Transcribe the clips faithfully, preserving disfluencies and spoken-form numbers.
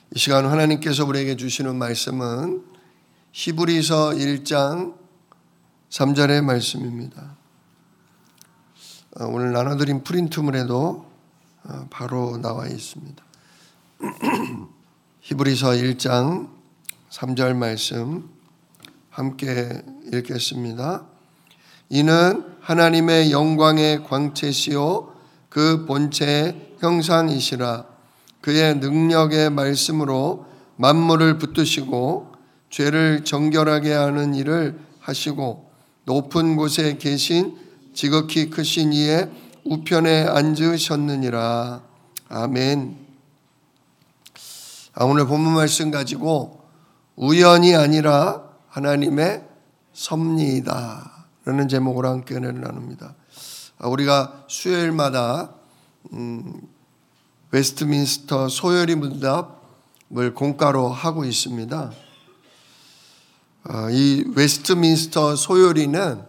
이 시간 하나님께서 우리에게 주시는 말씀은 히브리서 일 장 삼 절의 말씀입니다. 오늘 나눠드린 프린트물에도 바로 나와 있습니다. 히브리서 일 장 삼 절 말씀 함께 읽겠습니다. 이는 하나님의 영광의 광채시요 그 본체의 형상이시라. 그의 능력의 말씀으로 만물을 붙드시고 죄를 정결하게 하는 일을 하시고 높은 곳에 계신 지극히 크신 이의 우편에 앉으셨느니라. 아멘. 아, 오늘 본문 말씀 가지고 우연이 아니라 하나님의 섭리이다 라는 제목으로 함께 은혜를 나눕니다. 아, 우리가 수요일마다 음, 웨스트민스터 소요리 문답을 공과로 하고 있습니다. 이 웨스트민스터 소요리는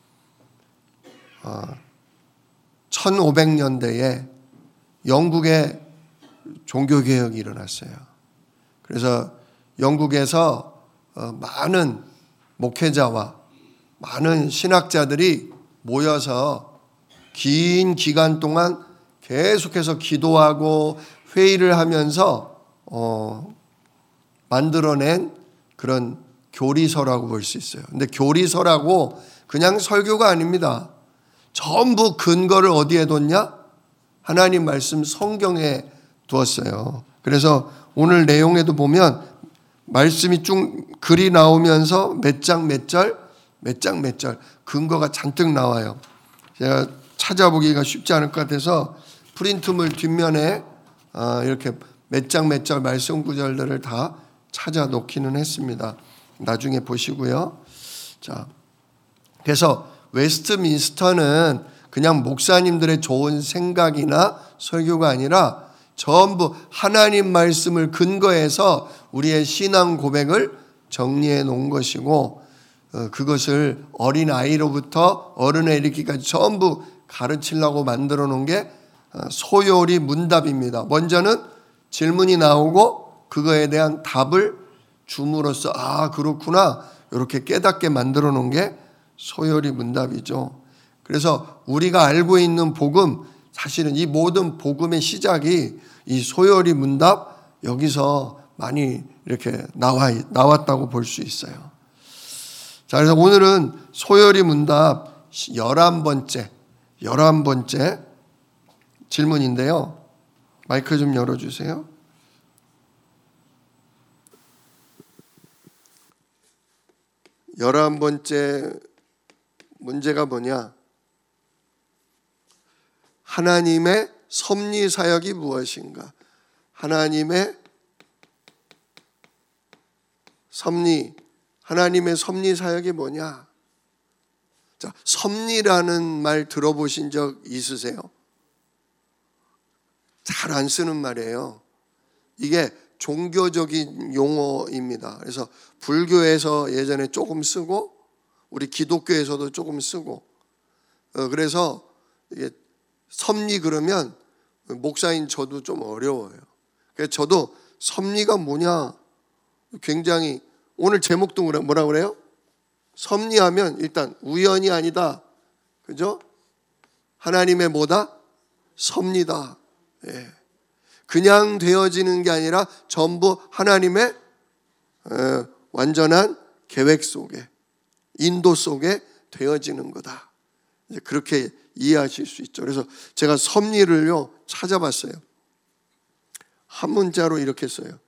천오백 년대에 영국에 종교개혁이 일어났어요. 그래서 영국에서 많은 목회자와 많은 신학자들이 모여서 긴 기간 동안 계속해서 기도하고 회의를 하면서 어, 만들어낸 그런 교리서라고 볼 수 있어요. 근데 교리서라고 그냥 설교가 아닙니다. 전부 근거를 어디에 뒀냐? 하나님 말씀 성경에 두었어요. 그래서 오늘 내용에도 보면 말씀이 쭉 글이 나오면서 몇 장 몇 절, 몇 장 몇 절 근거가 잔뜩 나와요. 제가 찾아보기가 쉽지 않을 것 같아서 프린트물 뒷면에 이렇게 몇 장 몇 절 말씀 구절들을 다 찾아 놓기는 했습니다. 나중에 보시고요. 자, 그래서 웨스트민스터는 그냥 목사님들의 좋은 생각이나 설교가 아니라 전부 하나님 말씀을 근거해서 우리의 신앙 고백을 정리해 놓은 것이고 그것을 어린아이로부터 어른에 이르기까지 전부 가르치려고 만들어 놓은 게 소요리 문답입니다. 먼저는 질문이 나오고 그거에 대한 답을 줌으로써 아 그렇구나 이렇게 깨닫게 만들어 놓은 게 소요리 문답이죠. 그래서 우리가 알고 있는 복음, 사실은 이 모든 복음의 시작이 이 소요리 문답 여기서 많이 이렇게 나와, 나왔다고 볼 수 있어요. 자, 그래서 오늘은 소요리 문답 열한 번째 열한 번째 질문인데요. 마이크 좀 열어주세요. 열한 번째 문제가 뭐냐? 하나님의 섭리 사역이 무엇인가? 하나님의 섭리, 하나님의 섭리 사역이 뭐냐? 자, 섭리라는 말 들어보신 적 있으세요? 잘 안 쓰는 말이에요. 이게 종교적인 용어입니다. 그래서 불교에서 예전에 조금 쓰고 우리 기독교에서도 조금 쓰고 그래서 이게 섭리 그러면 목사인 저도 좀 어려워요. 그래서 저도 섭리가 뭐냐 굉장히 오늘 제목도 뭐라 그래요? 섭리하면 일단 우연이 아니다. 그죠? 하나님의 뭐다? 섭리다. 예. 그냥 되어지는 게 아니라 전부 하나님의 완전한 계획 속에 인도 속에 되어지는 거다. 이제 그렇게 이해하실 수 있죠. 그래서 제가 섭리를요 찾아봤어요. 한 문자로 이렇게 써요.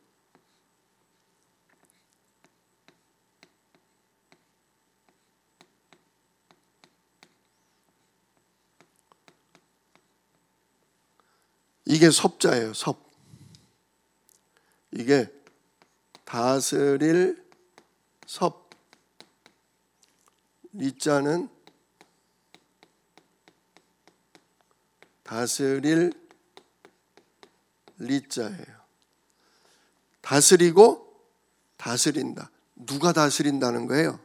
이게 섭자예요. 섭. 이게 다스릴 섭. 리자는 다스릴 리자예요. 다스리고 다스린다. 누가 다스린다는 거예요?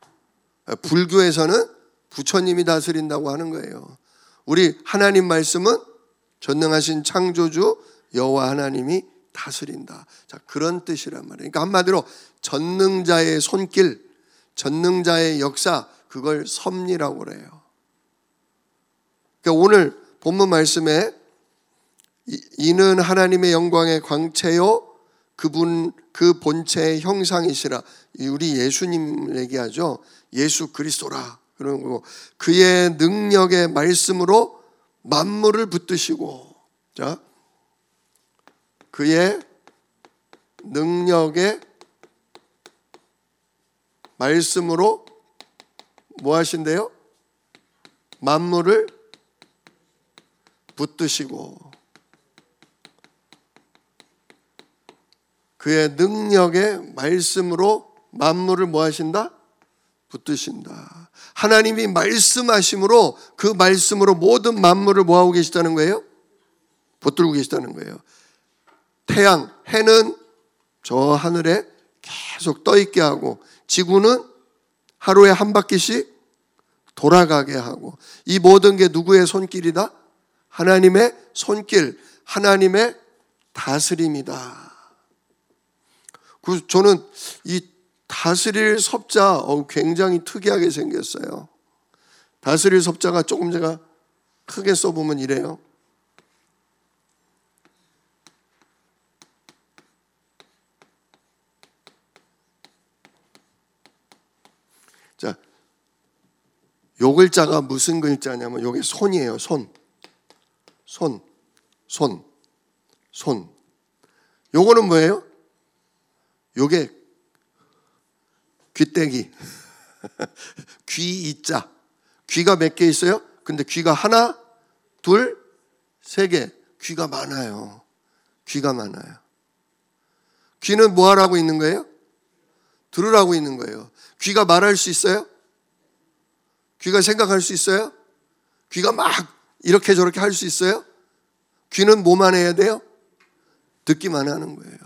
불교에서는 부처님이 다스린다고 하는 거예요. 우리 하나님 말씀은 전능하신 창조주 여호와 하나님이 다스린다. 자, 그런 뜻이란 말이에요. 그러니까 한마디로 전능자의 손길, 전능자의 역사, 그걸 섭리라고 그래요. 그러니까 오늘 본문 말씀에 이는 하나님의 영광의 광채요 그분 그 본체의 형상이시라. 우리 예수님 얘기하죠. 예수 그리스도라. 그런 거고 그의 능력의 말씀으로 만물을 붙드시고, 자, 그의 능력의 말씀으로 뭐 하신대요? 만물을 붙드시고, 그의 능력의 말씀으로 만물을 뭐 하신다? 붙드신다. 하나님이 말씀하심으로 그 말씀으로 모든 만물을 뭐 하고 계시다는 거예요? 붙들고 계시다는 거예요. 태양, 해는 저 하늘에 계속 떠 있게 하고 지구는 하루에 한 바퀴씩 돌아가게 하고, 이 모든 게 누구의 손길이다? 하나님의 손길, 하나님의 다스림이다. 그래서 저는 이 다스릴 섭자 어, 굉장히 특이하게 생겼어요. 다스릴 섭자가 조금 제가 크게 써보면 이래요. 자, 요 글자가 무슨 글자냐면 요게 손이에요. 손, 손, 손, 손. 요거는 뭐예요? 요게 귀때기. 귀 이자. 귀가 몇 개 있어요? 근데 귀가 하나, 둘, 세 개. 귀가 많아요. 귀가 많아요. 귀는 뭐 하라고 있는 거예요? 들으라고 있는 거예요. 귀가 말할 수 있어요? 귀가 생각할 수 있어요? 귀가 막 이렇게 저렇게 할 수 있어요? 귀는 뭐만 해야 돼요? 듣기만 하는 거예요.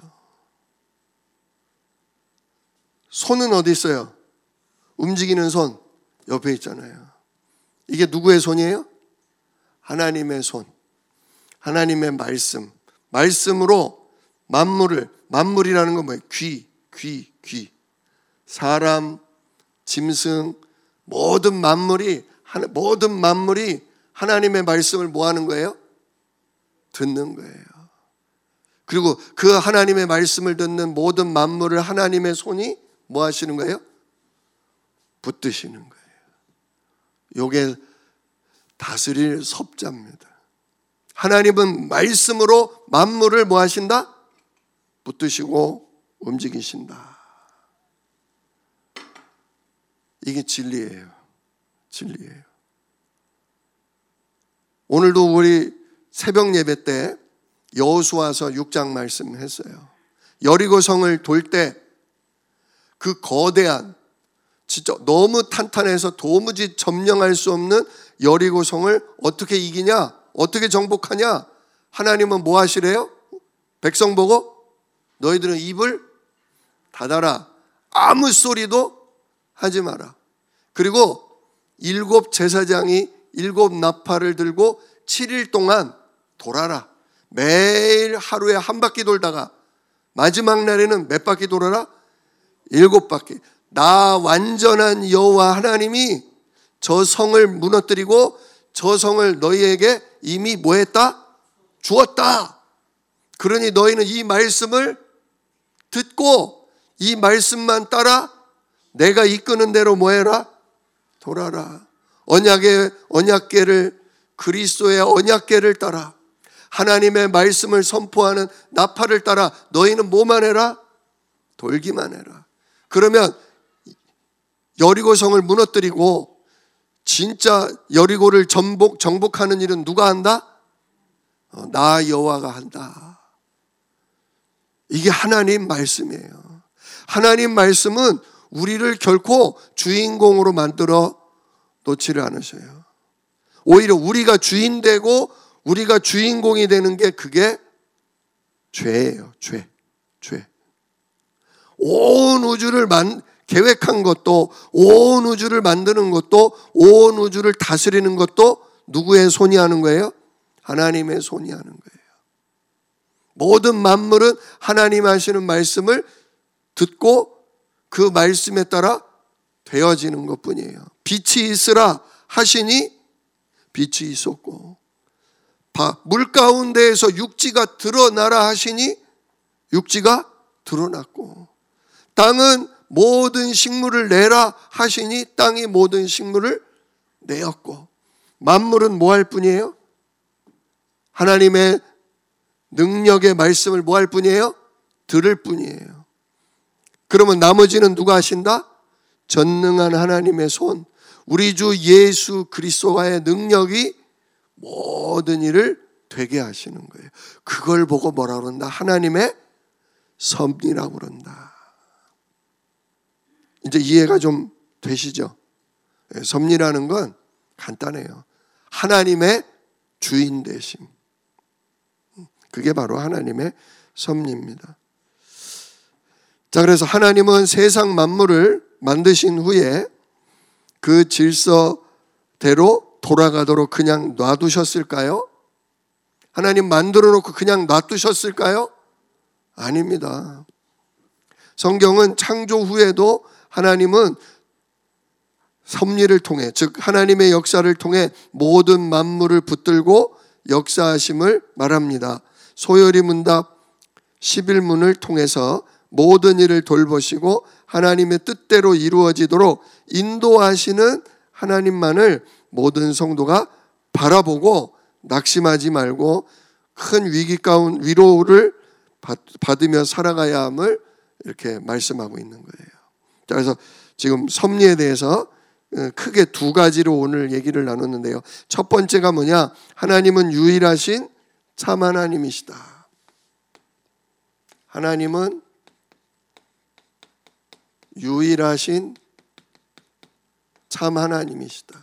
손은 어디 있어요? 움직이는 손 옆에 있잖아요. 이게 누구의 손이에요? 하나님의 손. 하나님의 말씀. 말씀으로 만물을, 만물이라는 건 뭐예요? 귀, 귀, 귀. 사람, 짐승, 모든 만물이, 모든 만물이 하나님의 말씀을 뭐 하는 거예요? 듣는 거예요. 그리고 그 하나님의 말씀을 듣는 모든 만물을 하나님의 손이 뭐 하시는 거예요? 붙드시는 거예요. 요게 다스릴 섭자입니다. 하나님은 말씀으로 만물을 뭐 하신다? 붙드시고 움직이신다. 이게 진리예요. 진리예요. 오늘도 우리 새벽 예배 때 여호수아서 육 장 말씀했어요. 여리고 성을 돌 때 그 거대한, 진짜 너무 탄탄해서 도무지 점령할 수 없는 여리고 성을 어떻게 이기냐? 어떻게 정복하냐? 하나님은 뭐 하시래요? 백성 보고 너희들은 입을 닫아라. 아무 소리도 하지 마라. 그리고 일곱 제사장이 일곱 나팔을 들고 칠 일 동안 돌아라. 매일 하루에 한 바퀴 돌다가 마지막 날에는 몇 바퀴 돌아라? 일곱 바퀴. 나 완전한 여호와 하나님이 저 성을 무너뜨리고 저 성을 너희에게 이미 뭐 했다? 주었다. 그러니 너희는 이 말씀을 듣고 이 말씀만 따라 내가 이끄는 대로 뭐 해라? 돌아라. 언약의 언약궤를, 그리스도의 언약궤를 따라 하나님의 말씀을 선포하는 나팔을 따라 너희는 뭐만 해라? 돌기만 해라. 그러면 여리고성을 무너뜨리고 진짜 여리고를 정복, 정복하는 일은 누가 한다? 어, 나 여호와가 한다. 이게 하나님 말씀이에요. 하나님 말씀은 우리를 결코 주인공으로 만들어 놓지를 않으셔요. 오히려 우리가 주인 되고 우리가 주인공이 되는 게 그게 죄예요. 죄. 죄. 온 우주를 만, 계획한 것도, 온 우주를 만드는 것도, 온 우주를 다스리는 것도 누구의 손이 하는 거예요? 하나님의 손이 하는 거예요. 모든 만물은 하나님 하시는 말씀을 듣고 그 말씀에 따라 되어지는 것뿐이에요. 빛이 있으라 하시니 빛이 있었고, 물 가운데에서 육지가 드러나라 하시니 육지가 드러났고, 땅은 모든 식물을 내라 하시니 땅이 모든 식물을 내었고, 만물은 뭐 할 뿐이에요? 하나님의 능력의 말씀을 뭐 할 뿐이에요? 들을 뿐이에요. 그러면 나머지는 누가 하신다? 전능한 하나님의 손, 우리 주 예수 그리스도와의 능력이 모든 일을 되게 하시는 거예요. 그걸 보고 뭐라 그런다? 하나님의 섭리라고 그런다. 이제 이해가 좀 되시죠? 섭리라는 건 간단해요. 하나님의 주인 되심. 그게 바로 하나님의 섭리입니다. 자, 그래서 하나님은 세상 만물을 만드신 후에 그 질서대로 돌아가도록 그냥 놔두셨을까요? 하나님 만들어 놓고 그냥 놔두셨을까요? 아닙니다. 성경은 창조 후에도 하나님은 섭리를 통해, 즉 하나님의 역사를 통해 모든 만물을 붙들고 역사하심을 말합니다. 소요리 문답 십일 문을 통해서 모든 일을 돌보시고 하나님의 뜻대로 이루어지도록 인도하시는 하나님만을 모든 성도가 바라보고 낙심하지 말고 큰 위기 가운 위로를 받으며 살아가야 함을 이렇게 말씀하고 있는 거예요. 그래서 지금 섭리에 대해서 크게 두 가지로 오늘 얘기를 나눴는데요. 첫 번째가 뭐냐? 하나님은 유일하신 참 하나님이시다. 하나님은 유일하신 참 하나님이시다.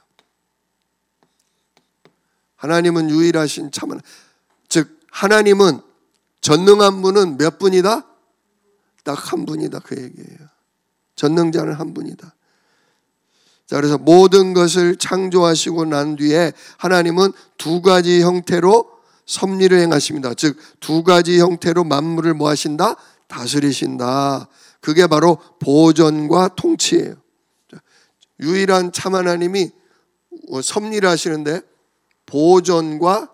하나님은 유일하신 참 하나님. 즉 하나님은 전능한 분은 몇 분이다? 딱 한 분이다, 그 얘기예요. 전능자는 한 분이다. 자, 그래서 모든 것을 창조하시고 난 뒤에 하나님은 두 가지 형태로 섭리를 행하십니다. 즉 두 가지 형태로 만물을 뭐 하신다? 다스리신다. 그게 바로 보존과 통치예요. 유일한 참 하나님이 섭리를 하시는데 보존과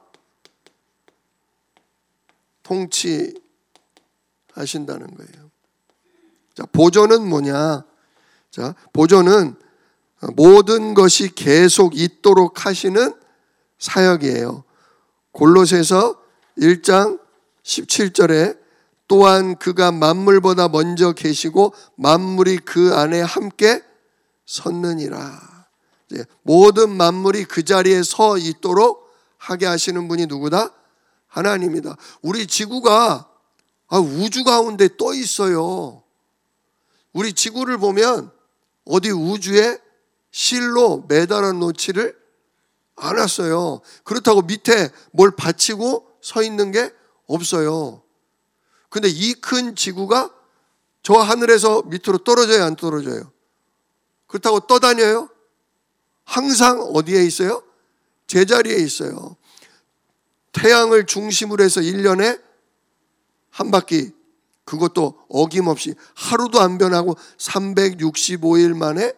통치 하신다는 거예요. 자, 보존은 뭐냐? 자, 보존은 모든 것이 계속 있도록 하시는 사역이에요. 골로새서 일 장 십칠 절에 또한 그가 만물보다 먼저 계시고 만물이 그 안에 함께 섰느니라. 모든 만물이 그 자리에 서 있도록 하게 하시는 분이 누구다? 하나님이다. 우리 지구가 우주 가운데 떠 있어요. 우리 지구를 보면 어디 우주에 실로 매달아 놓지를 않았어요. 그렇다고 밑에 뭘 받치고 서 있는 게 없어요. 근데 이 큰 지구가 저 하늘에서 밑으로 떨어져요, 안 떨어져요? 그렇다고 떠다녀요? 항상 어디에 있어요? 제자리에 있어요. 태양을 중심으로 해서 일 년에 한 바퀴, 그것도 어김없이 하루도 안 변하고 삼백육십오 일 만에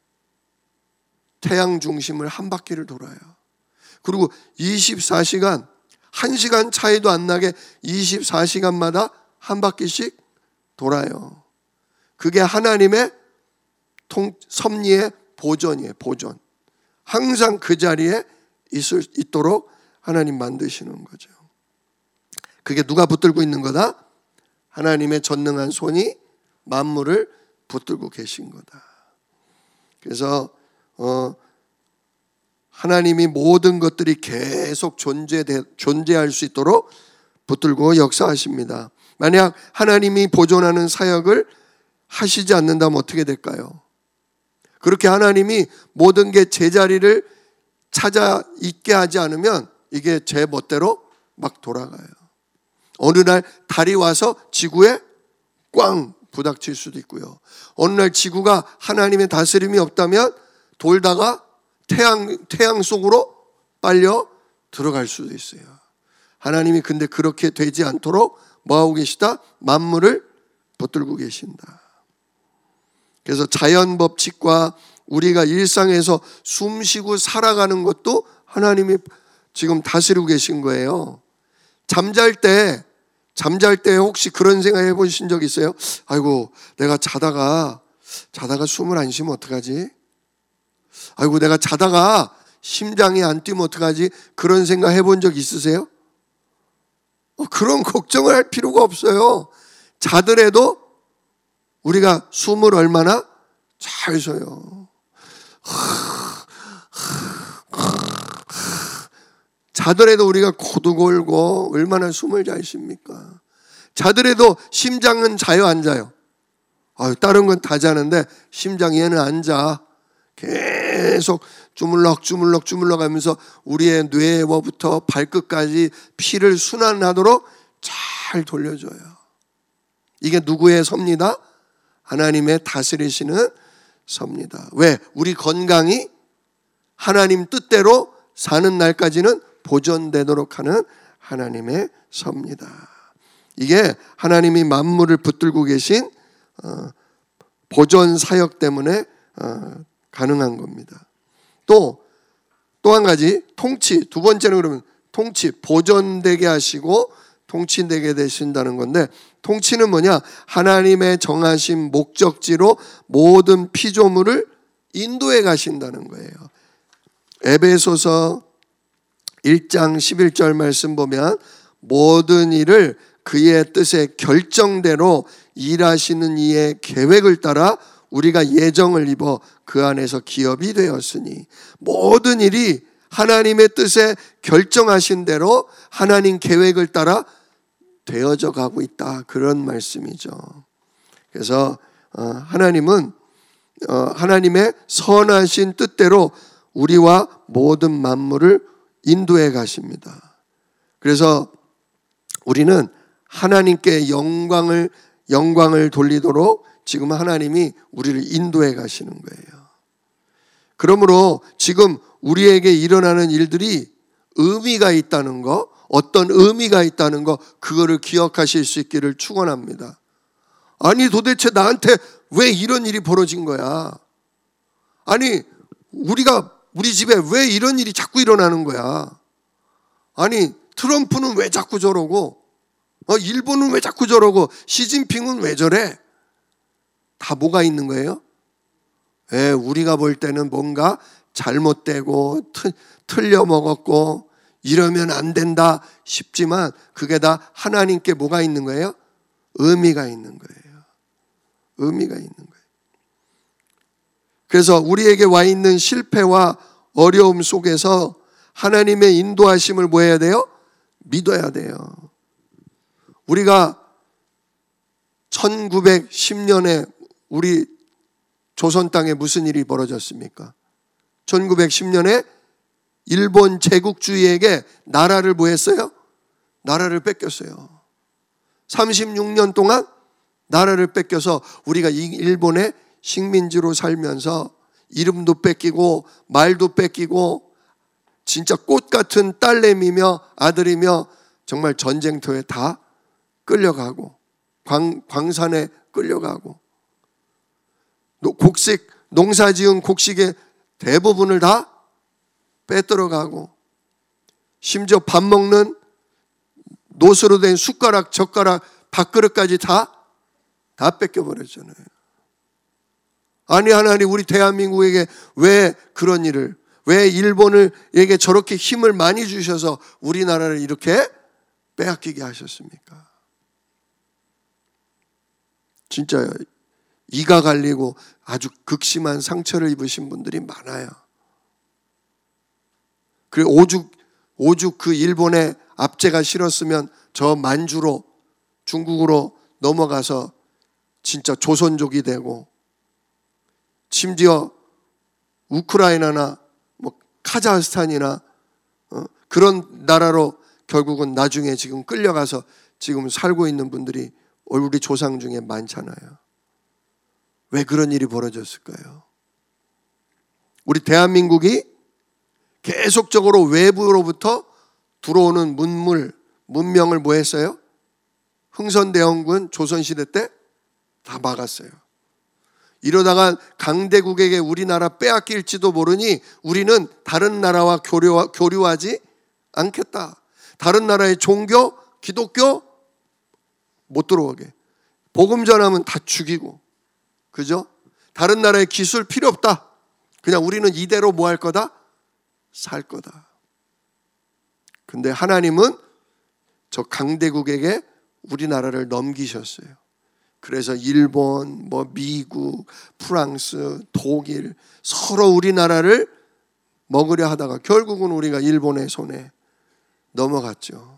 태양 중심을 한 바퀴를 돌아요. 그리고 이십사 시간, 한 시간 차이도 안 나게 이십사 시간마다 한 바퀴씩 돌아요. 그게 하나님의 통, 섭리의 보존이에요. 보존. 항상 그 자리에 있을, 있도록 하나님 만드시는 거죠. 그게 누가 붙들고 있는 거다? 하나님의 전능한 손이 만물을 붙들고 계신 거다. 그래서 어, 하나님이 모든 것들이 계속 존재, 존재할 수 있도록 붙들고 역사하십니다. 만약 하나님이 보존하는 사역을 하시지 않는다면 어떻게 될까요? 그렇게 하나님이 모든 게 제자리를 찾아 있게 하지 않으면 이게 제 멋대로 막 돌아가요. 어느 날 달이 와서 지구에 꽝 부닥칠 수도 있고요. 어느 날 지구가 하나님의 다스림이 없다면 돌다가 태양, 태양 속으로 빨려 들어갈 수도 있어요. 하나님이 근데 그렇게 되지 않도록 뭐하고 계시다? 만물을 붙들고 계신다. 그래서 자연 법칙과 우리가 일상에서 숨쉬고 살아가는 것도 하나님이 지금 다스리고 계신 거예요. 잠잘 때 잠잘 때 혹시 그런 생각 해보신 적 있어요? 아이고 내가 자다가 자다가 숨을 안 쉬면 어떡하지? 아이고 내가 자다가 심장이 안 뛰면 어떡하지? 그런 생각 해본 적 있으세요? 어, 그런 걱정을 할 필요가 없어요. 자더라도 우리가 숨을 얼마나 잘 쉬어요. 자더라도 우리가 코도 골고 얼마나 숨을 잘 쉽니까? 자더라도 심장은 자요 안 자요? 아유, 다른 건 다 자는데 심장 얘는 안 자. 계속 주물럭 주물럭 주물럭 하면서 우리의 뇌부터 발끝까지 피를 순환하도록 잘 돌려줘요. 이게 누구의 섭니다? 하나님의 다스리시는 섭니다. 왜? 우리 건강이 하나님 뜻대로 사는 날까지는 보존되도록 하는 하나님의 섭니다. 이게 하나님이 만물을 붙들고 계신 보존 사역 때문에 가능한 겁니다. 또, 또 한 가지, 통치. 두 번째는 그러면 통치, 보존되게 하시고 통치되게 되신다는 건데, 통치는 뭐냐? 하나님의 정하신 목적지로 모든 피조물을 인도해 가신다는 거예요. 에베소서 일 장 십일 절 말씀 보면 모든 일을 그의 뜻의 결정대로 일하시는 이의 계획을 따라 우리가 예정을 입어 그 안에서 기업이 되었으니, 모든 일이 하나님의 뜻에 결정하신 대로 하나님 계획을 따라 되어져 가고 있다, 그런 말씀이죠. 그래서 하나님은 하나님의 선하신 뜻대로 우리와 모든 만물을 인도해 가십니다. 그래서 우리는 하나님께 영광을 영광을 돌리도록 지금 하나님이 우리를 인도해 가시는 거예요. 그러므로 지금 우리에게 일어나는 일들이 의미가 있다는 거, 어떤 의미가 있다는 거, 그거를 기억하실 수 있기를 축원합니다. 아니 도대체 나한테 왜 이런 일이 벌어진 거야? 아니 우리가 우리 집에 왜 이런 일이 자꾸 일어나는 거야? 아니 트럼프는 왜 자꾸 저러고, 어, 일본은 왜 자꾸 저러고, 시진핑은 왜 저래? 다 뭐가 있는 거예요? 예, 우리가 볼 때는 뭔가 잘못되고 틀, 틀려 먹었고 이러면 안 된다 싶지만 그게 다 하나님께 뭐가 있는 거예요? 의미가 있는 거예요. 의미가 있는 거예요. 그래서 우리에게 와 있는 실패와 어려움 속에서 하나님의 인도하심을 뭐 해야 돼요? 믿어야 돼요. 우리가 천구백십 년에 우리 조선 땅에 무슨 일이 벌어졌습니까? 천구백십 년에 일본 제국주의에게 나라를 뭐 했어요? 나라를 뺏겼어요. 삼십육 년 동안 나라를 뺏겨서 우리가 일본의 식민지로 살면서 이름도 뺏기고 말도 뺏기고 진짜 꽃 같은 딸내미며 아들이며 정말 전쟁터에 다 끌려가고 광, 광산에 끌려가고 곡식, 농사지은 곡식의 대부분을 다 빼들어가고 심지어 밥 먹는 노스로 된 숟가락, 젓가락, 밥그릇까지 다, 다 뺏겨버렸잖아요. 아니 하나님 우리 대한민국에게 왜 그런 일을, 왜 일본을에게 저렇게 힘을 많이 주셔서 우리나라를 이렇게 빼앗기게 하셨습니까? 진짜 이가 갈리고 아주 극심한 상처를 입으신 분들이 많아요. 그리고 오죽 오죽 그 일본의 압제가 싫었으면 저 만주로 중국으로 넘어가서 진짜 조선족이 되고 심지어 우크라이나나 뭐 카자흐스탄이나 어? 그런 나라로 결국은 나중에 지금 끌려가서 지금 살고 있는 분들이 우리 조상 중에 많잖아요. 왜 그런 일이 벌어졌을까요? 우리 대한민국이 계속적으로 외부로부터 들어오는 문물, 문명을 뭐 했어요? 흥선대원군 조선시대 때 다 막았어요. 이러다가 강대국에게 우리나라 빼앗길지도 모르니 우리는 다른 나라와 교류, 교류하지 않겠다. 다른 나라의 종교, 기독교 못 들어오게. 복음 전하면 다 죽이고. 그죠? 다른 나라의 기술 필요 없다. 그냥 우리는 이대로 뭐 할 거다? 살 거다. 근데 하나님은 저 강대국에게 우리나라를 넘기셨어요. 그래서 일본, 뭐 미국, 프랑스, 독일 서로 우리나라를 먹으려 하다가 결국은 우리가 일본의 손에 넘어갔죠.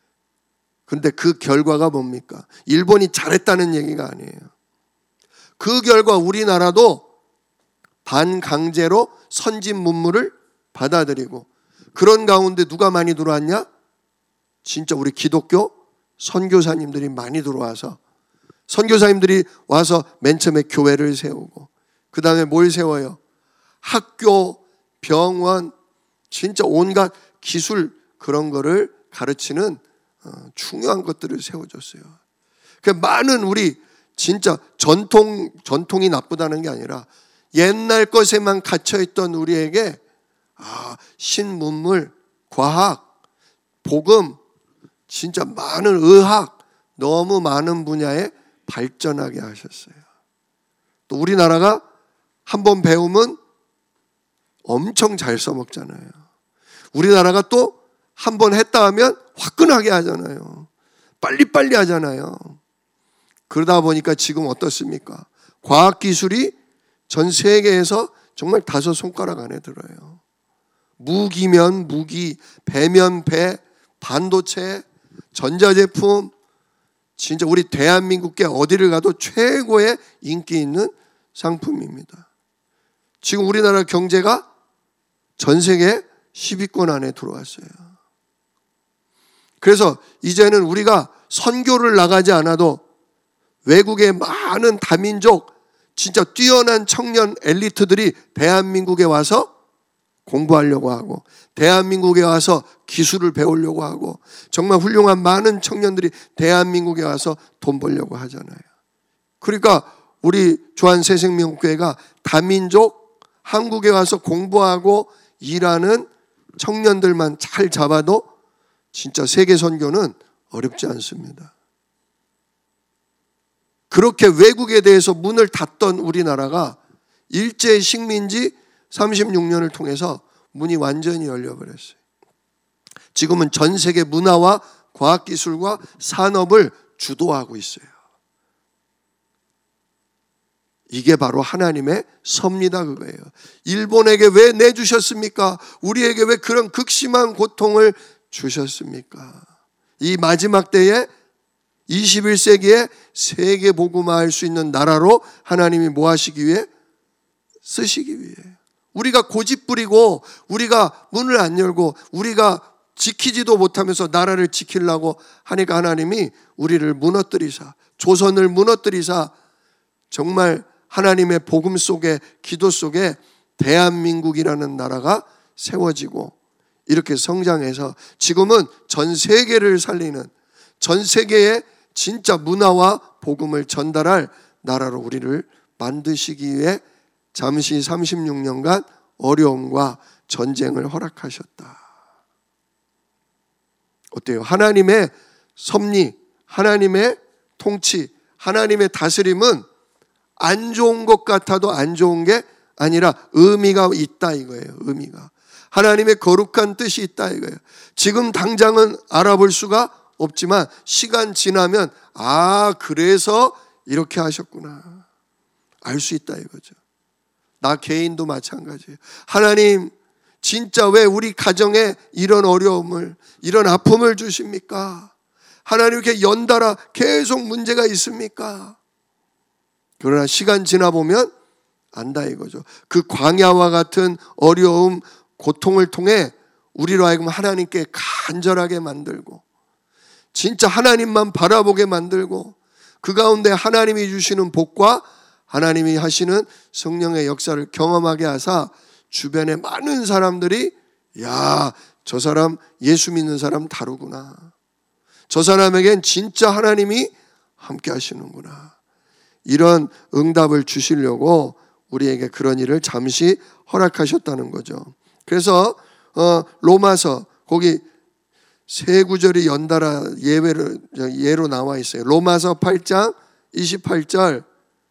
근데 그 결과가 뭡니까? 일본이 잘했다는 얘기가 아니에요. 그 결과 우리나라도 반강제로 선진 문물을 받아들이고, 그런 가운데 누가 많이 들어왔냐? 진짜 우리 기독교 선교사님들이 많이 들어와서, 선교사님들이 와서 맨 처음에 교회를 세우고, 그 다음에 뭘 세워요? 학교, 병원, 진짜 온갖 기술 그런 거를 가르치는 중요한 것들을 세워줬어요. 그러니까 많은 우리 진짜 전통, 전통이 나쁘다는 게 아니라 옛날 것에만 갇혀있던 우리에게 아, 신문물, 과학, 복음, 진짜 많은 의학, 너무 많은 분야에 발전하게 하셨어요. 또 우리나라가 한번 배우면 엄청 잘 써먹잖아요. 우리나라가 또 한번 했다 하면 화끈하게 하잖아요. 빨리빨리 하잖아요. 그러다 보니까 지금 어떻습니까? 과학기술이 전 세계에서 정말 다섯 손가락 안에 들어요. 무기면 무기, 배면 배, 반도체, 전자제품, 진짜 우리 대한민국계 어디를 가도 최고의 인기 있는 상품입니다. 지금 우리나라 경제가 전 세계 십 위권 안에 들어왔어요. 그래서 이제는 우리가 선교를 나가지 않아도 외국의 많은 다민족 진짜 뛰어난 청년 엘리트들이 대한민국에 와서 공부하려고 하고, 대한민국에 와서 기술을 배우려고 하고, 정말 훌륭한 많은 청년들이 대한민국에 와서 돈 벌려고 하잖아요. 그러니까 우리 주한새생명교회가 다민족 한국에 와서 공부하고 일하는 청년들만 잘 잡아도 진짜 세계 선교는 어렵지 않습니다. 그렇게 외국에 대해서 문을 닫던 우리나라가 일제 식민지 삼십육 년을 통해서 문이 완전히 열려버렸어요. 지금은 전 세계 문화와 과학기술과 산업을 주도하고 있어요. 이게 바로 하나님의 섭리다 그거예요. 일본에게 왜 내주셨습니까? 우리에게 왜 그런 극심한 고통을 주셨습니까? 이 마지막 때에 이십일 세기에 세계 복음화할 수 있는 나라로 하나님이 뭐 하시기 위해? 쓰시기 위해. 우리가 고집 부리고 우리가 문을 안 열고 우리가 지키지도 못하면서 나라를 지키려고 하니까 하나님이 우리를 무너뜨리사, 조선을 무너뜨리사 정말 하나님의 복음 속에, 기도 속에 대한민국이라는 나라가 세워지고 이렇게 성장해서 지금은 전 세계를 살리는, 전 세계에 진짜 문화와 복음을 전달할 나라로 우리를 만드시기 위해 잠시 삼십육 년간 어려움과 전쟁을 허락하셨다. 어때요? 하나님의 섭리, 하나님의 통치, 하나님의 다스림은 안 좋은 것 같아도 안 좋은 게 아니라 의미가 있다 이거예요. 의미가. 하나님의 거룩한 뜻이 있다 이거예요. 지금 당장은 알아볼 수가 없지만 시간 지나면 아 그래서 이렇게 하셨구나 알 수 있다 이거죠. 나 개인도 마찬가지예요. 하나님 진짜 왜 우리 가정에 이런 어려움을, 이런 아픔을 주십니까? 하나님 이렇게 연달아 계속 문제가 있습니까? 그러나 시간 지나보면 안다 이거죠. 그 광야와 같은 어려움, 고통을 통해 우리로 하여금 하나님께 간절하게 만들고 진짜 하나님만 바라보게 만들고 그 가운데 하나님이 주시는 복과 하나님이 하시는 성령의 역사를 경험하게 하사 주변에 많은 사람들이 야, 저 사람 예수 믿는 사람 다르구나. 저 사람에겐 진짜 하나님이 함께 하시는구나. 이런 응답을 주시려고 우리에게 그런 일을 잠시 허락하셨다는 거죠. 그래서 어, 로마서 거기 세 구절이 연달아 예외로, 예로 나와 있어요. 로마서 팔 장 이십팔 절,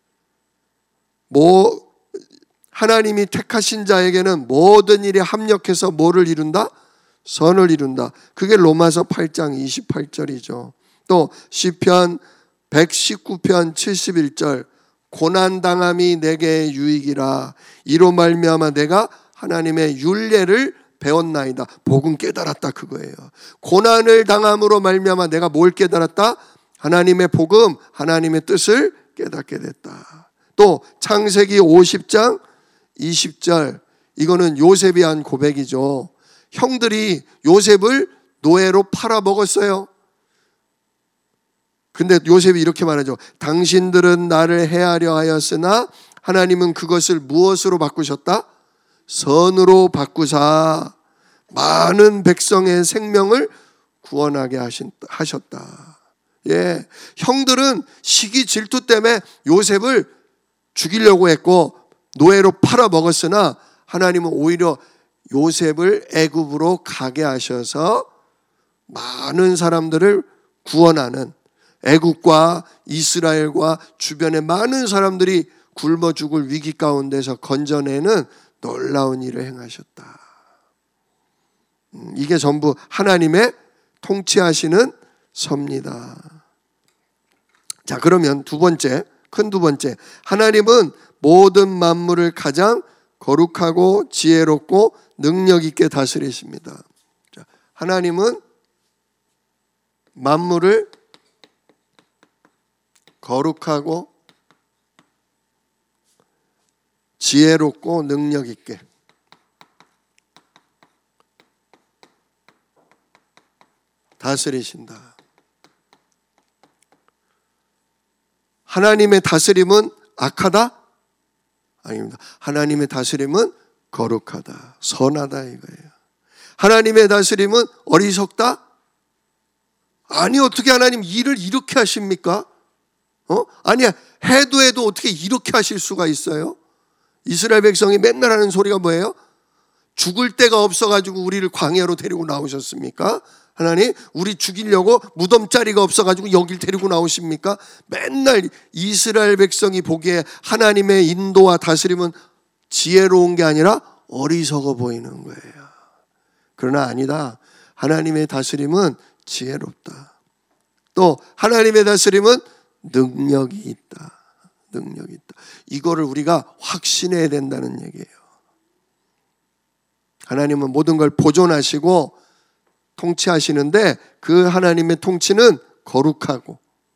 뭐 하나님이 택하신 자에게는 모든 일이 합력해서 뭐를 이룬다? 선을 이룬다. 그게 로마서 팔 장 이십팔 절이죠. 또 시편 백십구 편 칠십일 절, 고난당함이 내게 유익이라 이로 말미암아 내가 하나님의 율례를 배웠나이다. 복음 깨달았다 그거예요. 고난을 당함으로 말미암아 내가 뭘 깨달았다? 하나님의 복음, 하나님의 뜻을 깨닫게 됐다. 또 창세기 오십 장 이십 절, 이거는 요셉이 한 고백이죠. 형들이 요셉을 노예로 팔아먹었어요. 근데 요셉이 이렇게 말하죠. 당신들은 나를 해하려 하였으나 하나님은 그것을 무엇으로 바꾸셨다? 선으로 바꾸사 많은 백성의 생명을 구원하게 하셨다. 예, 형들은 시기 질투 때문에 요셉을 죽이려고 했고 노예로 팔아먹었으나 하나님은 오히려 요셉을 애굽으로 가게 하셔서 많은 사람들을 구원하는, 애굽과 이스라엘과 주변의 많은 사람들이 굶어 죽을 위기 가운데서 건져내는 놀라운 일을 행하셨다. 이게 전부 하나님의 통치하시는 섭니다. 자, 그러면 두 번째, 큰 두 번째, 하나님은 모든 만물을 가장 거룩하고 지혜롭고 능력 있게 다스리십니다. 자, 하나님은 만물을 거룩하고 지혜롭고 능력 있게 다스리신다. 하나님의 다스림은 악하다? 아닙니다. 하나님의 다스림은 거룩하다, 선하다 이거예요. 하나님의 다스림은 어리석다? 아니, 어떻게 하나님 일을 이렇게 하십니까? 어? 아니야, 해도 해도 어떻게 이렇게 하실 수가 있어요? 이스라엘 백성이 맨날 하는 소리가 뭐예요? 죽을 데가 없어가지고 우리를 광야로 데리고 나오셨습니까? 하나님, 우리 죽이려고 무덤자리가 없어가지고 여길 데리고 나오십니까? 맨날 이스라엘 백성이 보기에 하나님의 인도와 다스림은 지혜로운 게 아니라 어리석어 보이는 거예요. 그러나 아니다. 하나님의 다스림은 지혜롭다. 또 하나님의 다스림은 능력이 있다. 능력이 있다. 이거를 우리가 확신해야 된다는 얘기예요. 하나님은 모든 걸 보존하시고 통치하시는데 그 하나님의 통치는 거룩하고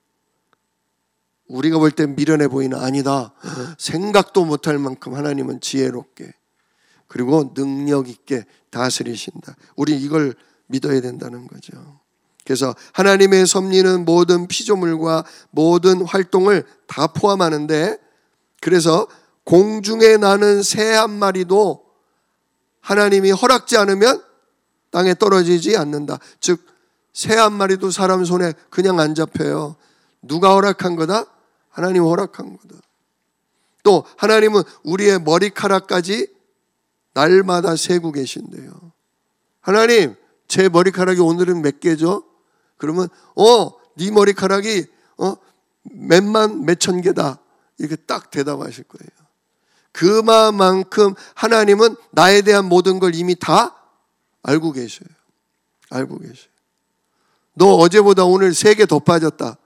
우리가 볼 때 미련해 보이는, 아니다, 생각도 못할 만큼 하나님은 지혜롭게 그리고 능력 있게 다스리신다. 우리 이걸 믿어야 된다는 거죠. 그래서 하나님의 섭리는 모든 피조물과 모든 활동을 다 포함하는데, 그래서 공중에 나는 새 한 마리도 하나님이 허락지 않으면 땅에 떨어지지 않는다. 즉 새 한 마리도 사람 손에 그냥 안 잡혀요. 누가 허락한 거다? 하나님 허락한 거다. 또 하나님은 우리의 머리카락까지 날마다 세고 계신대요. 하나님, 제 머리카락이 오늘은 몇 개죠? 그러면 어, 네 머리카락이 어, 몇만 몇천 개다. 이렇게 딱 대답하실 거예요. 그만큼 하나님은 나에 대한 모든 걸 이미 다 알고 계셔요. 알고 계셔요. 너 어제보다 오늘 세 개 더 빠졌다.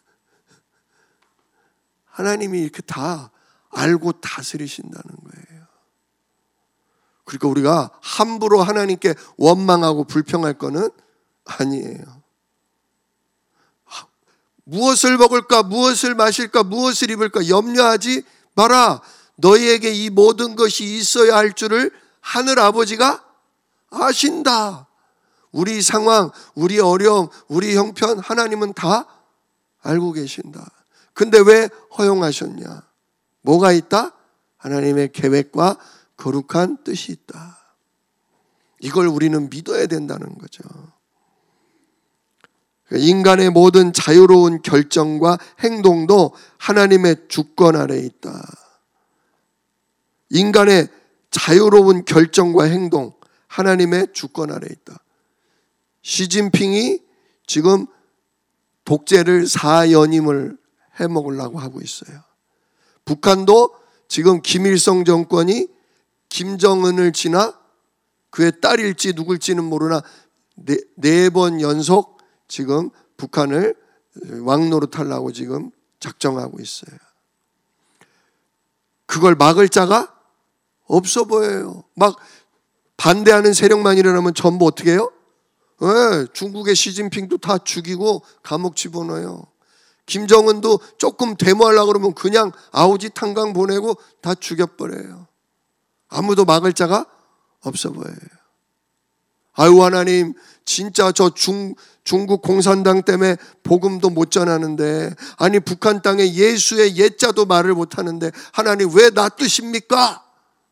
하나님이 이렇게 다 알고 다스리신다는 거예요. 그러니까 우리가 함부로 하나님께 원망하고 불평할 거는 아니에요. 무엇을 먹을까, 무엇을 마실까, 무엇을 입을까 염려하지 마라. 너희에게 이 모든 것이 있어야 할 줄을 하늘 아버지가 아신다. 우리 상황, 우리 어려움, 우리 형편 하나님은 다 알고 계신다. 근데 왜 허용하셨냐? 뭐가 있다? 하나님의 계획과 거룩한 뜻이 있다. 이걸 우리는 믿어야 된다는 거죠. 인간의 모든 자유로운 결정과 행동도 하나님의 주권 아래에 있다. 인간의 자유로운 결정과 행동, 하나님의 주권 아래에 있다. 시진핑이 지금 독재를 사연임을 해먹으려고 하고 있어요. 북한도 지금 김일성 정권이 김정은을 지나 그의 딸일지 누굴지는 모르나 네, 네 번 연속 지금 북한을 왕노릇하려고 지금 작정하고 있어요. 그걸 막을 자가 없어 보여요. 막 반대하는 세력만 일어나면 전부 어떻게 해요? 네, 중국의 시진핑도 다 죽이고 감옥 집어넣어요. 김정은도 조금 데모하려고 그러면 그냥 아우지 탄광 보내고 다 죽여버려요. 아무도 막을 자가 없어 보여요. 아유 하나님, 진짜 저 중, 중국 공산당 때문에 복음도 못 전하는데, 아니 북한 땅에 예수의 예자도 말을 못하는데 하나님 왜 놔두십니까?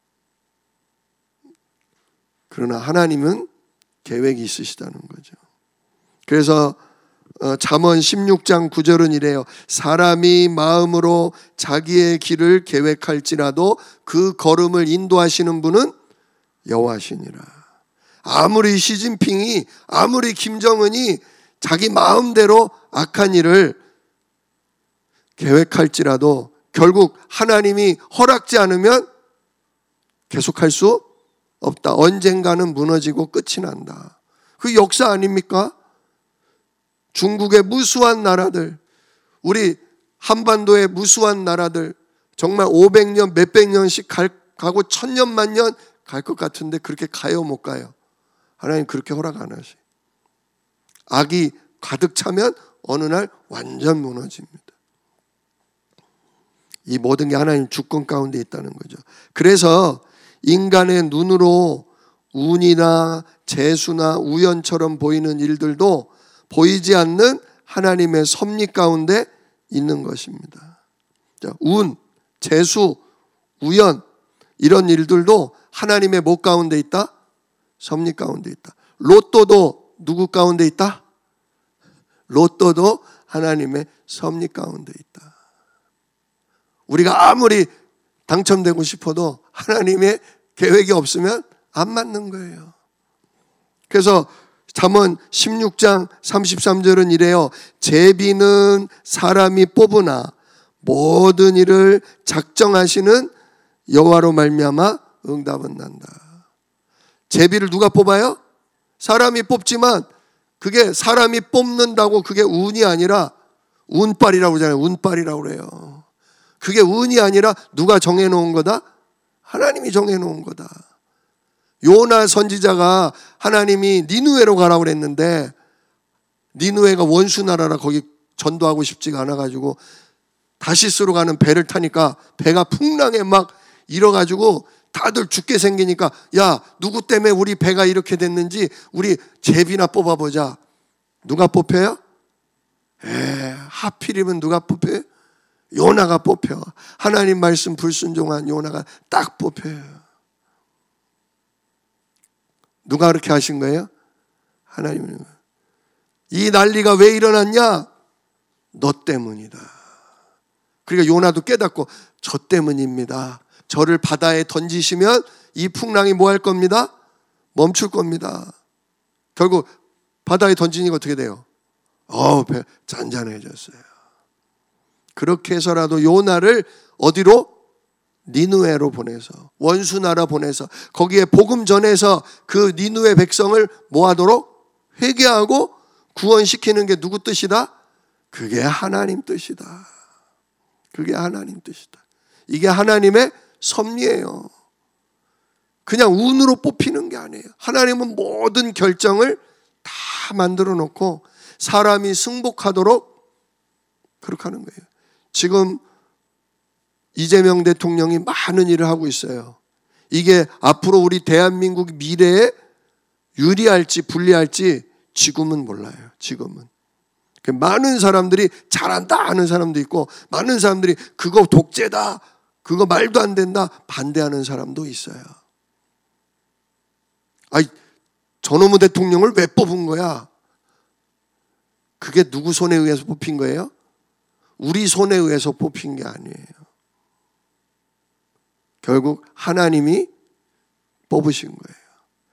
그러나 하나님은 계획이 있으시다는 거죠. 그래서 잠언 십육 장 구 절은 이래요. 사람이 마음으로 자기의 길을 계획할지라도 그 걸음을 인도하시는 분은 여호와시니라. 아무리 시진핑이, 아무리 김정은이 자기 마음대로 악한 일을 계획할지라도 결국 하나님이 허락지 않으면 계속할 수 없다. 언젠가는 무너지고 끝이 난다. 그 역사 아닙니까? 중국의 무수한 나라들, 우리 한반도의 무수한 나라들, 정말 오백 년, 몇백 년씩 갈, 가고 천년, 만년 갈 것 같은데 그렇게 가요, 못 가요? 하나님 그렇게 허락 안 하시. 악이 가득 차면 어느 날 완전 무너집니다. 이 모든 게 하나님 주권 가운데 있다는 거죠. 그래서 인간의 눈으로 운이나 재수나 우연처럼 보이는 일들도 보이지 않는 하나님의 섭리 가운데 있는 것입니다. 자, 운, 재수, 우연 이런 일들도 하나님의 목 가운데 있다? 섭리 가운데 있다. 로또도 누구 가운데 있다? 로또도 하나님의 섭리 가운데 있다. 우리가 아무리 당첨되고 싶어도 하나님의 계획이 없으면 안 맞는 거예요. 그래서 잠언 십육 장 삼십삼 절은 이래요. 제비는 사람이 뽑으나 모든 일을 작정하시는 여호와로 말미암아 응답은 난다. 제비를 누가 뽑아요? 사람이 뽑지만 그게 사람이 뽑는다고 그게 운이 아니라 운빨이라고 하잖아요. 운빨이라고 그래요. 그게 운이 아니라 누가 정해놓은 거다? 하나님이 정해놓은 거다. 요나 선지자가 하나님이 니느웨로 가라고 그랬는데 니느웨가 원수 나라라 거기 전도하고 싶지가 않아가지고 다시스로 가는 배를 타니까 배가 풍랑에 막 일어가지고 다들 죽게 생기니까 야 누구 때문에 우리 배가 이렇게 됐는지 우리 제비나 뽑아보자. 누가 뽑혀요? 에 하필이면 누가 뽑혀요? 요나가 뽑혀. 하나님 말씀 불순종한 요나가 딱 뽑혀요. 누가 그렇게 하신 거예요? 하나님이. 이 난리가 왜 일어났냐? 너 때문이다. 그러니까 요나도 깨닫고 저 때문입니다. 저를 바다에 던지시면 이 풍랑이 뭐 할 겁니다? 멈출 겁니다. 결국 바다에 던지니까 어떻게 돼요? 어우, 배 잔잔해졌어요. 그렇게 해서라도 요나를 어디로? 니느웨로 보내서 원수 나라 보내서 거기에 복음 전해서 그 니느웨 백성을 뭐하도록? 회개하고 구원시키는 게 누구 뜻이다? 그게 하나님 뜻이다. 그게 하나님 뜻이다. 이게 하나님의 섭리예요. 그냥 운으로 뽑히는 게 아니에요. 하나님은 모든 결정을 다 만들어 놓고 사람이 승복하도록 그렇게 하는 거예요. 지금 이재명 대통령이 많은 일을 하고 있어요. 이게 앞으로 우리 대한민국 미래에 유리할지 불리할지 지금은 몰라요. 지금은. 많은 사람들이 잘한다 하는 사람도 있고 많은 사람들이 그거 독재다, 그거 말도 안 된다 반대하는 사람도 있어요. 아이, 저놈의 대통령을 왜 뽑은 거야? 그게 누구 손에 의해서 뽑힌 거예요? 우리 손에 의해서 뽑힌 게 아니에요. 결국 하나님이 뽑으신 거예요.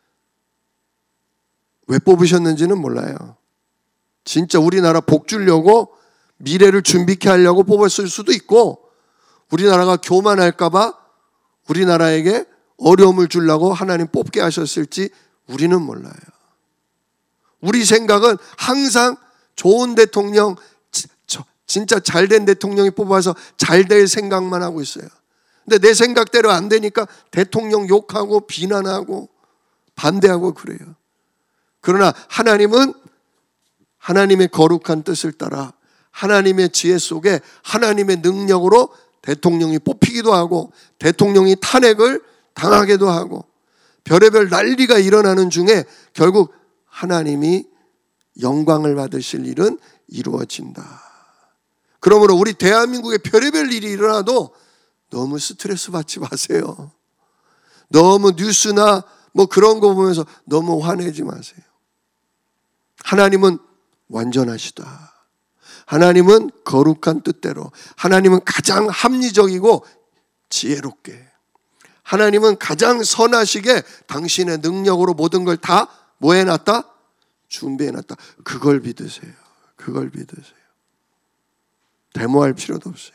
왜 뽑으셨는지는 몰라요. 진짜 우리나라 복 주려고 미래를 준비케 하려고 뽑았을 수도 있고, 우리나라가 교만할까 봐 우리나라에게 어려움을 주려고 하나님 뽑게 하셨을지 우리는 몰라요. 우리 생각은 항상 좋은 대통령, 진짜 잘된 대통령이 뽑아서 잘 될 생각만 하고 있어요. 근데 내 생각대로 안 되니까 대통령 욕하고 비난하고 반대하고 그래요. 그러나 하나님은 하나님의 거룩한 뜻을 따라 하나님의 지혜 속에 하나님의 능력으로 대통령이 뽑히기도 하고 대통령이 탄핵을 당하기도 하고 별의별 난리가 일어나는 중에 결국 하나님이 영광을 받으실 일은 이루어진다. 그러므로 우리 대한민국에 별의별 일이 일어나도 너무 스트레스 받지 마세요. 너무 뉴스나 뭐 그런 거 보면서 너무 화내지 마세요. 하나님은 완전하시다. 하나님은 거룩한 뜻대로, 하나님은 가장 합리적이고 지혜롭게, 하나님은 가장 선하시게 당신의 능력으로 모든 걸 다 뭐 해놨다? 준비해놨다. 그걸 믿으세요. 그걸 믿으세요. 데모할 필요도 없어요.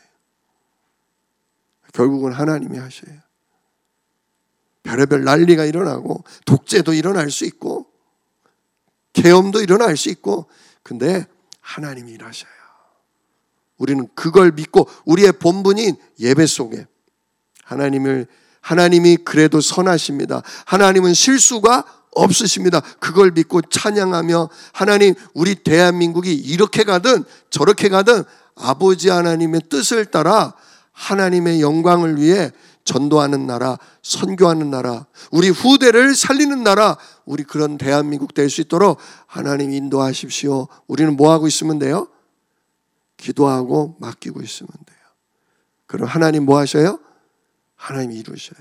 결국은 하나님이 하셔요. 별의별 난리가 일어나고 독재도 일어날 수 있고 계엄도 일어날 수 있고, 근데 하나님이 일하셔요. 우리는 그걸 믿고 우리의 본분인 예배 속에 하나님을, 하나님이 그래도 선하십니다. 하나님은 실수가 없으십니다. 그걸 믿고 찬양하며, 하나님, 우리 대한민국이 이렇게 가든 저렇게 가든 아버지 하나님의 뜻을 따라 하나님의 영광을 위해 전도하는 나라, 선교하는 나라, 우리 후대를 살리는 나라, 우리 그런 대한민국 될 수 있도록 하나님 인도하십시오. 우리는 뭐 하고 있으면 돼요? 기도하고 맡기고 있으면 돼요. 그럼 하나님 뭐 하셔요? 하나님이 이루셔요.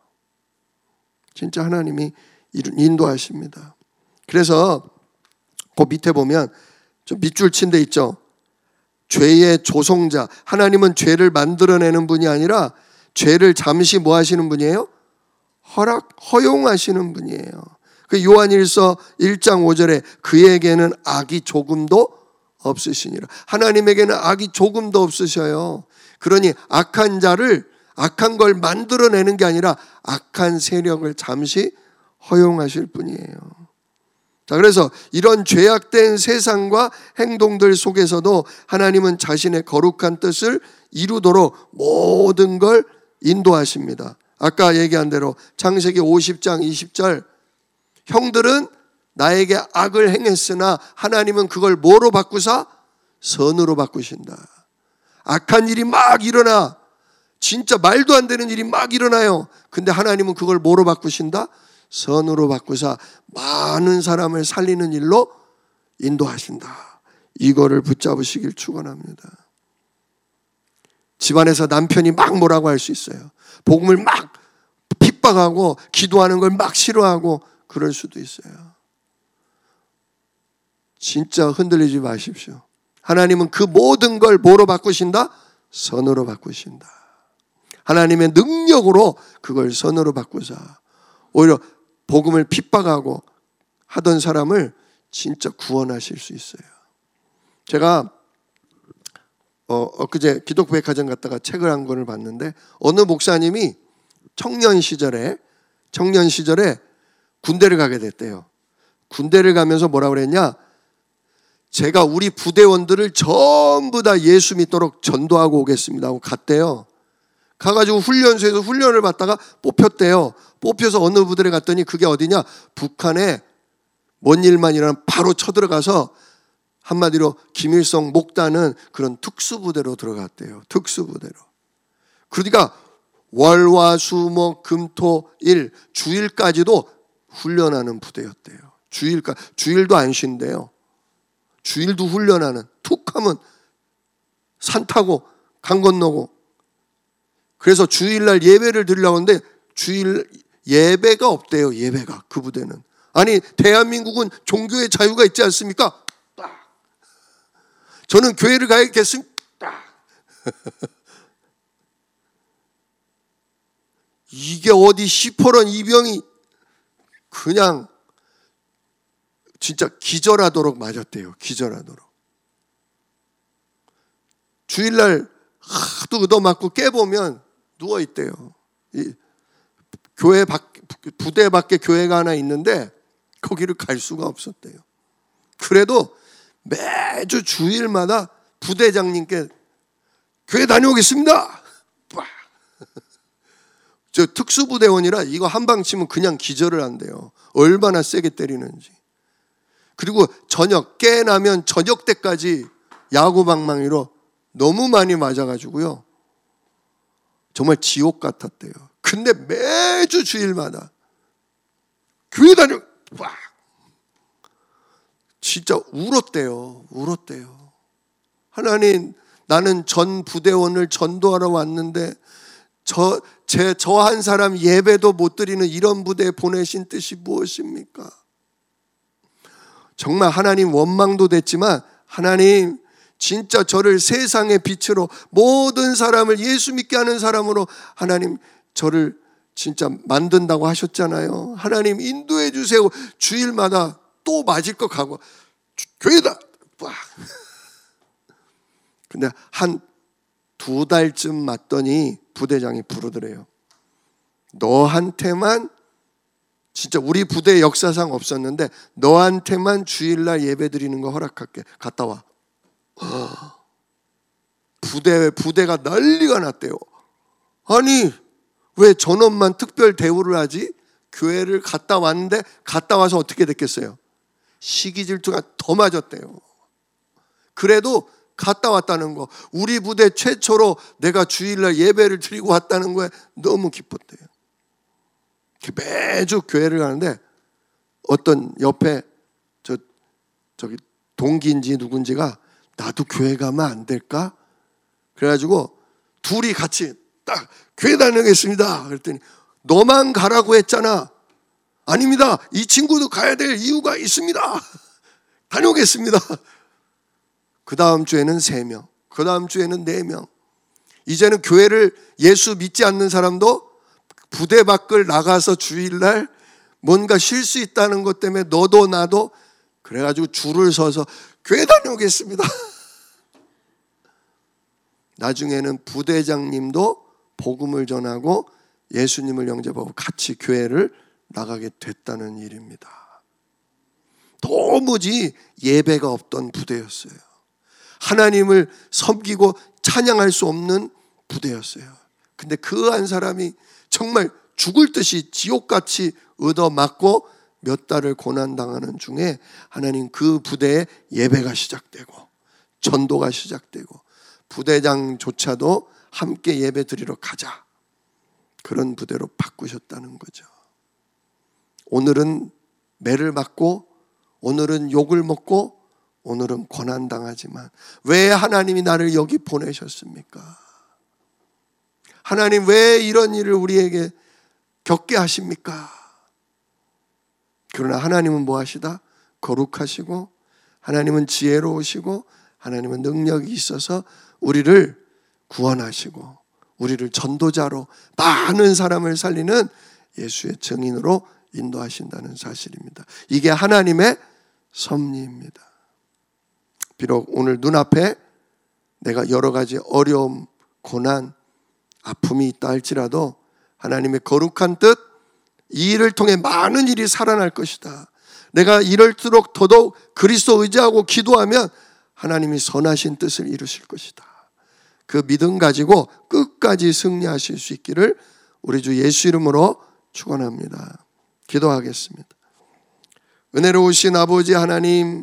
진짜 하나님이 인도하십니다. 그래서 그 밑에 보면 좀 밑줄 친 데 있죠. 죄의 조성자. 하나님은 죄를 만들어내는 분이 아니라 죄를 잠시 뭐 하시는 분이에요? 허락, 허용하시는 분이에요. 그 요한일서 일 장 오 절에 그에게는 악이 조금도 없으시니라. 하나님에게는 악이 조금도 없으셔요. 그러니 악한 자를, 악한 걸 만들어내는 게 아니라 악한 세력을 잠시 허용하실 뿐이에요. 자, 그래서 이런 죄악된 세상과 행동들 속에서도 하나님은 자신의 거룩한 뜻을 이루도록 모든 걸 인도하십니다. 아까 얘기한 대로 창세기 오십 장 이십 절, 형들은 나에게 악을 행했으나 하나님은 그걸 뭐로 바꾸사? 선으로 바꾸신다. 악한 일이 막 일어나, 진짜 말도 안 되는 일이 막 일어나요. 근데 하나님은 그걸 뭐로 바꾸신다? 선으로 바꾸사 많은 사람을 살리는 일로 인도하신다. 이거를 붙잡으시길 축원합니다. 집안에서 남편이 막 뭐라고 할 수 있어요. 복음을 막 핍박하고 기도하는 걸 막 싫어하고 그럴 수도 있어요. 진짜 흔들리지 마십시오. 하나님은 그 모든 걸 뭐로 바꾸신다? 선으로 바꾸신다. 하나님의 능력으로 그걸 선으로 바꾸사 오히려 복음을 핍박하고 하던 사람을 진짜 구원하실 수 있어요. 제가 어, 엊그제 기독백화점 갔다가 책을 한 권을 봤는데, 어느 목사님이 청년 시절에 청년 시절에 군대를 가게 됐대요. 군대를 가면서 뭐라고 그랬냐? 제가 우리 부대원들을 전부 다 예수 믿도록 전도하고 오겠습니다 하고 갔대요. 가가지고 훈련소에서 훈련을 받다가 뽑혔대요. 뽑혀서 어느 부대를 갔더니 그게 어디냐? 북한에 뭔 일만 일어나면 바로 쳐들어가서 한마디로 김일성 목다는 그런 특수부대로 들어갔대요. 특수부대로. 그러니까 월화수목금토일 주일까지도 훈련하는 부대였대요. 주일까 주일도 안 쉰대요. 주일도 훈련하는, 툭 하면 산 타고 강 건너고. 그래서 주일날 예배를 드리려고 하는데 주일 예배가 없대요. 예배가, 그 부대는. 아니 대한민국은 종교의 자유가 있지 않습니까? 저는 교회를 가야겠습니다. 이게 어디 시퍼런 이병이 그냥 진짜 기절하도록 맞았대요. 기절하도록. 주일날 하도 얻어맞고 깨보면 누워있대요. 이 교회 밖, 부대 밖에 교회가 하나 있는데 거기를 갈 수가 없었대요. 그래도 매주 주일마다 부대장님께 교회 다녀오겠습니다. 저 특수부대원이라 이거 한 방 치면 그냥 기절을 한대요. 얼마나 세게 때리는지. 그리고 저녁 깨나면 저녁 때까지 야구방망이로 너무 많이 맞아가지고요. 정말 지옥 같았대요. 근데 매주 주일마다 교회 다녀 와 진짜 울었대요. 울었대요. 하나님, 나는 전 부대원을 전도하러 왔는데 저 제 저 한 사람 예배도 못 드리는 이런 부대에 보내신 뜻이 무엇입니까? 정말 하나님 원망도 됐지만 하나님 진짜 저를 세상의 빛으로 모든 사람을 예수 믿게 하는 사람으로 하나님 저를 진짜 만든다고 하셨잖아요. 하나님 인도해 주세요. 주일마다 또 맞을 것 가고 교회다. 와. 근데 한 두 달쯤 맞더니 부대장이 부르더래요. 너한테만 진짜 우리 부대 역사상 없었는데 너한테만 주일날 예배 드리는 거 허락할게. 갔다 와. 부대, 부대가 난리가 났대요. 아니 왜 저놈만 특별 대우를 하지? 교회를 갔다 왔는데 갔다 와서 어떻게 됐겠어요? 시기 질투가 더 맞았대요. 그래도 갔다 왔다는 거, 우리 부대 최초로 내가 주일날 예배를 드리고 왔다는 거에 너무 기뻤대요. 매주 교회를 가는데 어떤 옆에 저 저기 동기인지 누군지가 나도 교회 가면 안 될까? 그래가지고 둘이 같이 딱 교회 다녀오겠습니다. 그랬더니 너만 가라고 했잖아. 아닙니다. 이 친구도 가야 될 이유가 있습니다. 다녀오겠습니다. 그 다음 주에는 세 명, 그 다음 주에는 네 명. 이제는 교회를 예수 믿지 않는 사람도 부대 밖을 나가서 주일날 뭔가 쉴 수 있다는 것 때문에 너도 나도 그래가지고 줄을 서서 교회 다녀오겠습니다. 나중에는 부대장님도 복음을 전하고 예수님을 영접하고 같이 교회를 나가게 됐다는 일입니다. 도무지 예배가 없던 부대였어요. 하나님을 섬기고 찬양할 수 없는 부대였어요. 근데 그 한 사람이 정말 죽을 듯이 지옥같이 얻어맞고 몇 달을 고난당하는 중에 하나님 그 부대에 예배가 시작되고 전도가 시작되고 부대장조차도 함께 예배 드리러 가자. 그런 부대로 바꾸셨다는 거죠. 오늘은 매를 맞고 오늘은 욕을 먹고 오늘은 고난당하지만 왜 하나님이 나를 여기 보내셨습니까? 하나님 왜 이런 일을 우리에게 겪게 하십니까? 그러나 하나님은 뭐 하시다? 거룩하시고 하나님은 지혜로우시고 하나님은 능력이 있어서 우리를 구원하시고 우리를 전도자로 많은 사람을 살리는 예수의 증인으로 인도하신다는 사실입니다. 이게 하나님의 섭리입니다. 비록 오늘 눈앞에 내가 여러 가지 어려움, 고난, 아픔이 있다 할지라도 하나님의 거룩한 뜻, 이 일을 통해 많은 일이 살아날 것이다. 내가 이럴수록 더더욱 그리스도 의지하고 기도하면 하나님이 선하신 뜻을 이루실 것이다. 그 믿음 가지고 끝까지 승리하실 수 있기를 우리 주 예수 이름으로 축원합니다. 기도하겠습니다. 은혜로우신 아버지 하나님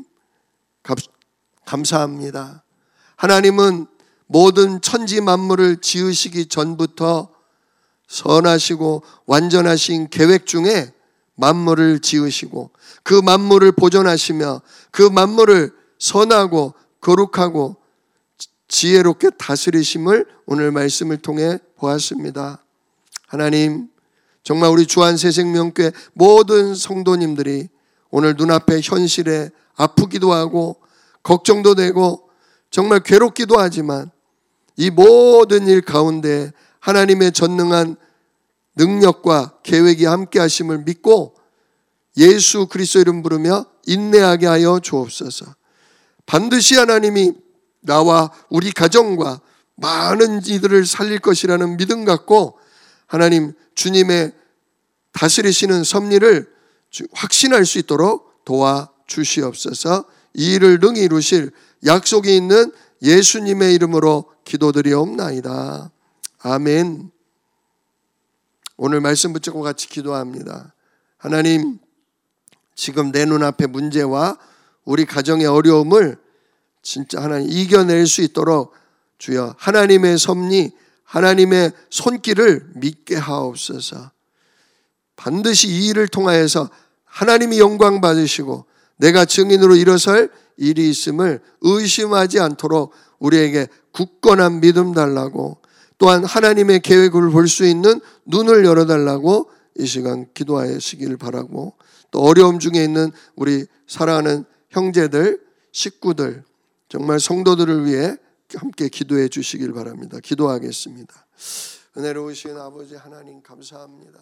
감사합니다. 하나님은 모든 천지 만물을 지으시기 전부터 선하시고 완전하신 계획 중에 만물을 지으시고 그 만물을 보존하시며 그 만물을 선하고 거룩하고 지혜롭게 다스리심을 오늘 말씀을 통해 보았습니다. 하나님, 정말 우리 주안새생명교회 모든 성도님들이 오늘 눈앞에 현실에 아프기도 하고 걱정도 되고 정말 괴롭기도 하지만 이 모든 일 가운데 하나님의 전능한 능력과 계획이 함께 하심을 믿고 예수 그리스도 이름 부르며 인내하게 하여 주옵소서. 반드시 하나님이 나와 우리 가정과 많은 이들을 살릴 것이라는 믿음 갖고 하나님 주님의 다스리시는 섭리를 확신할 수 있도록 도와주시옵소서. 이 일을 능히 이루실 약속이 있는 예수님의 이름으로 기도드리옵나이다. 아멘. 오늘 말씀 붙잡고 같이 기도합니다. 하나님, 지금 내 눈앞의 문제와 우리 가정의 어려움을 진짜 하나님 이겨낼 수 있도록 주여 하나님의 섭리, 하나님의 손길을 믿게 하옵소서. 반드시 이 일을 통하여서 하나님이 영광 받으시고 내가 증인으로 일어설 일이 있음을 의심하지 않도록 우리에게 굳건한 믿음 달라고, 또한 하나님의 계획을 볼 수 있는 눈을 열어달라고 이 시간 기도하시길 바라고, 또 어려움 중에 있는 우리 사랑하는 형제들, 식구들, 정말 성도들을 위해 함께 기도해 주시길 바랍니다. 기도하겠습니다. 은혜로우신 아버지 하나님 감사합니다.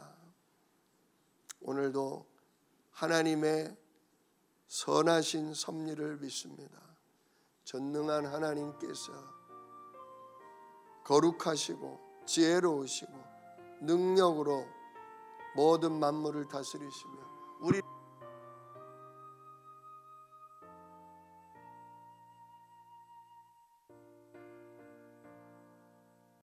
오늘도 하나님의 선하신 섭리를 믿습니다. 전능한 하나님께서 거룩하시고 지혜로우시고 능력으로 모든 만물을 다스리시며 우리